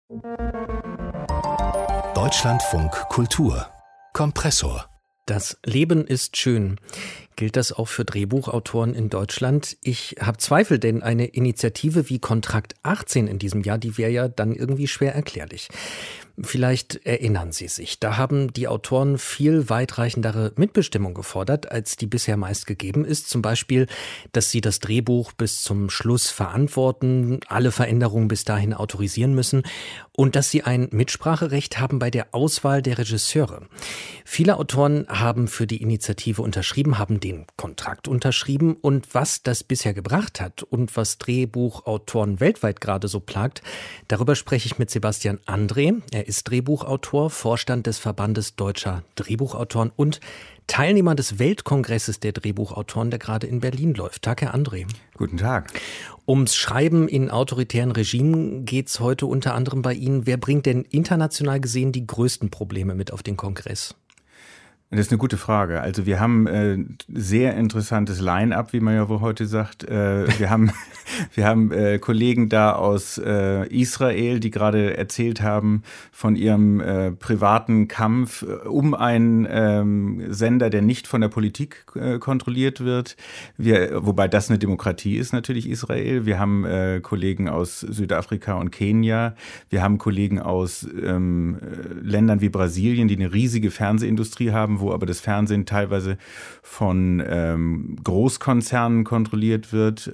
Deutschlandfunk Kultur Kompressor. Das Leben ist schön. Gilt das auch für Drehbuchautoren in Deutschland? Ich habe Zweifel, denn eine Initiative wie Kontrakt 18 in diesem Jahr, die wäre ja dann irgendwie schwer erklärlich. Vielleicht erinnern Sie sich, da haben die Autoren viel weitreichendere Mitbestimmung gefordert, als die bisher meist gegeben ist. Zum Beispiel, dass sie das Drehbuch bis zum Schluss verantworten, alle Veränderungen bis dahin autorisieren müssen und dass sie ein Mitspracherecht haben bei der Auswahl der Regisseure. Viele Autoren haben für die Initiative unterschrieben, haben den Kontrakt unterschrieben, und was das bisher gebracht hat und was Drehbuchautoren weltweit gerade so plagt, darüber spreche ich mit Sebastian André. Er ist Drehbuchautor, Vorstand des Verbandes Deutscher Drehbuchautoren und Teilnehmer des Weltkongresses der Drehbuchautoren, der gerade in Berlin läuft. Tag, Herr André. Guten Tag. Ums Schreiben in autoritären Regimen geht es heute unter anderem bei Ihnen. Wer bringt denn international gesehen die größten Probleme mit auf den Kongress? Das ist eine gute Frage. Also wir haben sehr interessantes Line-up, wie man ja wohl heute sagt. Wir haben Kollegen da aus Israel, die gerade erzählt haben von ihrem privaten Kampf um einen Sender, der nicht von der Politik kontrolliert wird. Wobei das eine Demokratie ist, natürlich Israel. Wir haben Kollegen aus Südafrika und Kenia. Wir haben Kollegen aus Ländern wie Brasilien, die eine riesige Fernsehindustrie haben, wo aber das Fernsehen teilweise von Großkonzernen kontrolliert wird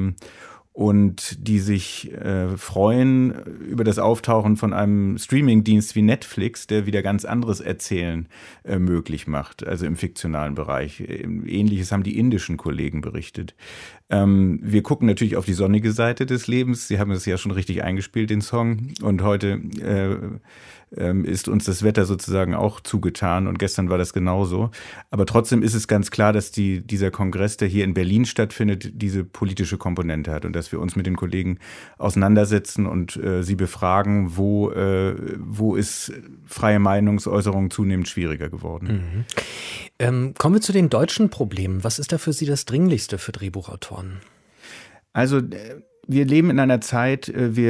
und die sich freuen über das Auftauchen von einem Streamingdienst wie Netflix, der wieder ganz anderes Erzählen möglich macht, also im fiktionalen Bereich. Ähnliches haben die indischen Kollegen berichtet. Wir gucken natürlich auf die sonnige Seite des Lebens. Sie haben es ja schon richtig eingespielt, den Song. Und heute ist uns das Wetter sozusagen auch zugetan. Und gestern war das genauso. Aber trotzdem ist es ganz klar, dass dieser Kongress, der hier in Berlin stattfindet, diese politische Komponente hat. Und dass wir uns mit den Kollegen auseinandersetzen und sie befragen, wo ist freie Meinungsäußerung zunehmend schwieriger geworden. Kommen wir zu den deutschen Problemen. Was ist da für Sie das Dringlichste für Drehbuchautoren? Also wir leben in einer Zeit,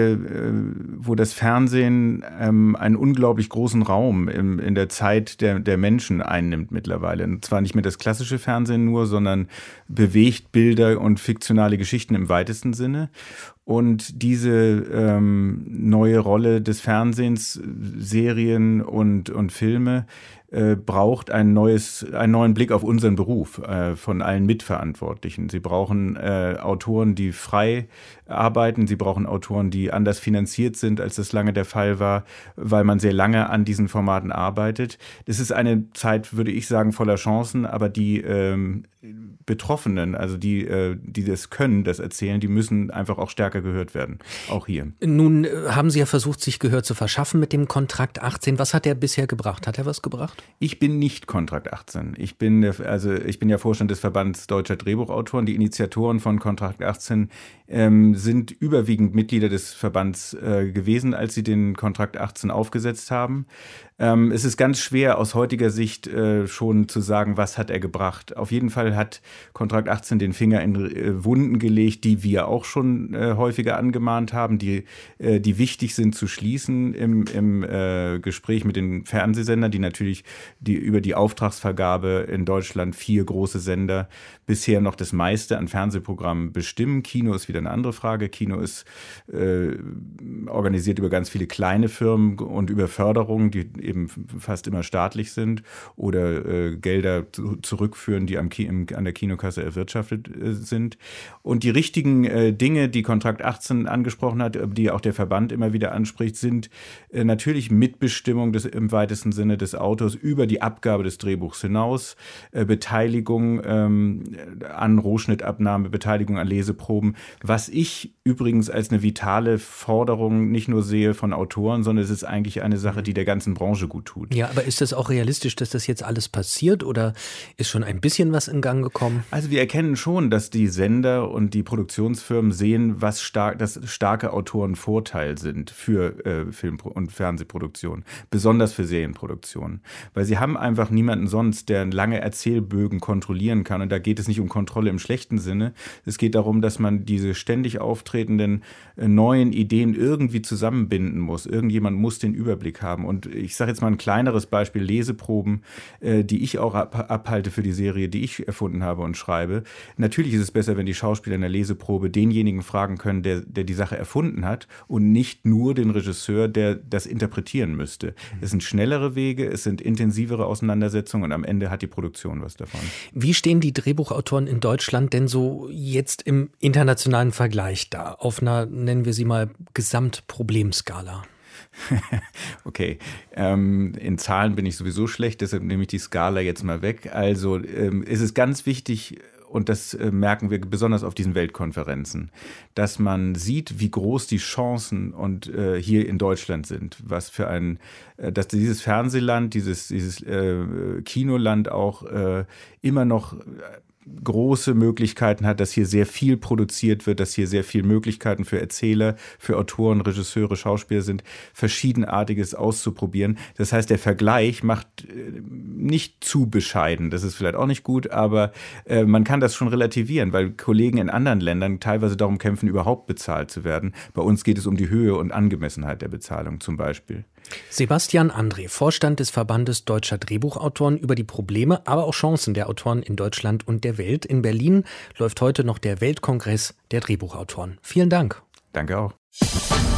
wo das Fernsehen einen unglaublich großen Raum in der Zeit der Menschen einnimmt mittlerweile. Und zwar nicht mehr das klassische Fernsehen nur, sondern bewegt Bilder und fiktionale Geschichten im weitesten Sinne. Und diese neue Rolle des Fernsehens, Serien und Filme braucht einen neuen Blick auf unseren Beruf von allen Mitverantwortlichen. Sie brauchen Autoren, die frei arbeiten. Sie brauchen Autoren, die anders finanziert sind, als das lange der Fall war, weil man sehr lange an diesen Formaten arbeitet. Das ist eine Zeit, würde ich sagen, voller Chancen, aber die Betroffenen, also die das können, das erzählen, die müssen einfach auch stärker gehört werden, auch hier. Nun haben Sie ja versucht, sich Gehör zu verschaffen mit dem Kontrakt 18. Was hat der bisher gebracht? Hat er was gebracht? Ich bin nicht Kontrakt 18. Ich bin ja Vorstand des Verbands Deutscher Drehbuchautoren. Die Initiatoren von Kontrakt 18 sind überwiegend Mitglieder des Verbands gewesen, als sie den Kontrakt 18 aufgesetzt haben. Es ist ganz schwer aus heutiger Sicht schon zu sagen, was hat er gebracht. Auf jeden Fall hat Kontrakt 18 den Finger in Wunden gelegt, die wir auch schon häufiger angemahnt haben, die wichtig sind zu schließen im Gespräch mit den Fernsehsendern, die natürlich über die Auftragsvergabe in Deutschland 4 große Sender bisher noch das meiste an Fernsehprogrammen bestimmen. Kino ist wieder eine andere Frage. Kino ist organisiert über ganz viele kleine Firmen und über Förderungen, die eben fast immer staatlich sind oder Gelder zurückführen, die an der Kinokasse erwirtschaftet sind. Und die richtigen Dinge, die Kontrakt 18 angesprochen hat, die auch der Verband immer wieder anspricht, sind natürlich Mitbestimmung im weitesten Sinne des Autors über die Abgabe des Drehbuchs hinaus, Beteiligung an Rohschnittabnahme, Beteiligung an Leseproben, was ich übrigens als eine vitale Forderung nicht nur sehe von Autoren, sondern es ist eigentlich eine Sache, die der ganzen Branche gut tut. Ja, aber ist das auch realistisch, dass das jetzt alles passiert oder ist schon ein bisschen was in Gang gekommen? Also wir erkennen schon, dass die Sender und die Produktionsfirmen sehen, dass starke Autoren Vorteil sind für Film- und Fernsehproduktion, besonders für Serienproduktion. weil sie haben einfach niemanden sonst, der lange Erzählbögen kontrollieren kann. Und da geht es nicht um Kontrolle im schlechten Sinne. Es geht darum, dass man diese ständig auftretenden neuen Ideen irgendwie zusammenbinden muss. Irgendjemand muss den Überblick haben. Und ich sage jetzt mal ein kleineres Beispiel, Leseproben, die ich auch abhalte für die Serie, die ich erfunden habe und schreibe. Natürlich ist es besser, wenn die Schauspieler in der Leseprobe denjenigen fragen können, der die Sache erfunden hat und nicht nur den Regisseur, der das interpretieren müsste. Es sind schnellere Wege, es sind intensivere Auseinandersetzungen und am Ende hat die Produktion was davon. Wie stehen die Drehbuchautoren in Deutschland denn so jetzt im internationalen Vergleich da? Auf einer, nennen wir sie mal, Gesamtproblemskala? Okay, in Zahlen bin ich sowieso schlecht, deshalb nehme ich die Skala jetzt mal weg. Also es ist ganz wichtig, und das merken wir besonders auf diesen Weltkonferenzen, dass man sieht, wie groß die Chancen und hier in Deutschland sind. Was für dass dieses Fernsehland, dieses Kinoland auch immer noch große Möglichkeiten hat, dass hier sehr viel produziert wird, dass hier sehr viele Möglichkeiten für Erzähler, für Autoren, Regisseure, Schauspieler sind, Verschiedenartiges auszuprobieren. Das heißt, der Vergleich macht nicht zu bescheiden. Das ist vielleicht auch nicht gut, aber man kann das schon relativieren, weil Kollegen in anderen Ländern teilweise darum kämpfen, überhaupt bezahlt zu werden. Bei uns geht es um die Höhe und Angemessenheit der Bezahlung zum Beispiel. Sebastian André, Vorstand des Verbandes Deutscher Drehbuchautoren, über die Probleme, aber auch Chancen der Autoren in Deutschland und der Welt. In Berlin läuft heute noch der Weltkongress der Drehbuchautoren. Vielen Dank. Danke auch.